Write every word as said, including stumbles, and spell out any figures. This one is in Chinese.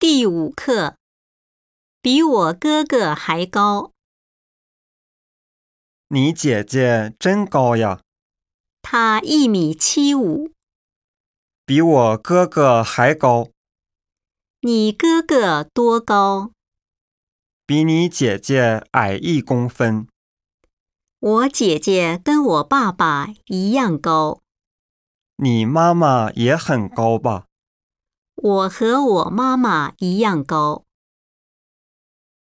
第五课，比我哥哥还高。 你姐姐真高呀， 他一米七五。 比我哥哥还高， 你哥哥多高？ 比你姐姐矮一公分。 我姐姐跟我爸爸一样高。 你妈妈也很高吧？ 我和我妈妈一样高。